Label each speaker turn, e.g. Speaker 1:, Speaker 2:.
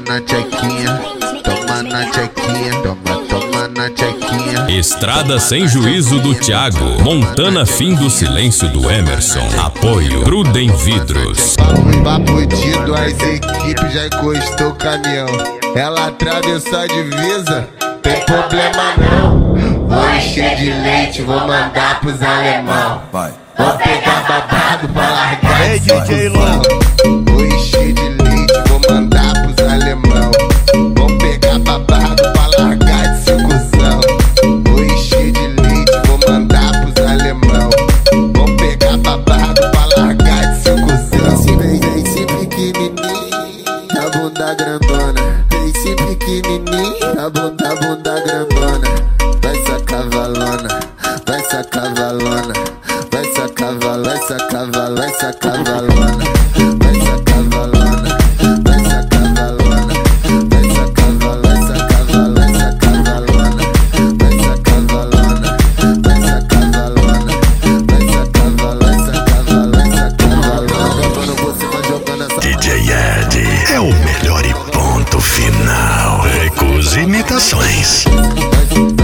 Speaker 1: na tchequinha, toma na tchequinha, toma na tchequinha.
Speaker 2: Estrada Sem Juízo do Thiago, Montana Fim do Silêncio do Emerson. Apoio Prudem Vidros.
Speaker 1: Papo de duas equipes, já encostou o caminhão. Ela atravessou a divisa, tem problema não. Vou encher de leite, vou mandar pros alemão. Vou pegar babado pra largar de discussão. Vou encher de leite, vou mandar pros alemão. Vou pegar babado pra largar de discussão. Vou encher de leite, vou mandar pros alemão. Vou pegar babado pra largar de discussão.
Speaker 3: Vem pequenininho, a bunda grandona. Vem pequenininho, a bunda grandona. Vai sacar valona, vai sacar valona. Vai sacar valona, vai sacar valona, vai sacar valona. Vai sacar valona, vai sacar valona. Vai sacar valona, vai sacar valona. Vai sacar valona, vai sacar valona. Vai sacar valona, vai sacar valona, vai sacar valona. Quando você vai jogando essa
Speaker 4: DJ Ed é o melhor e ponto final. Ecos Imitações.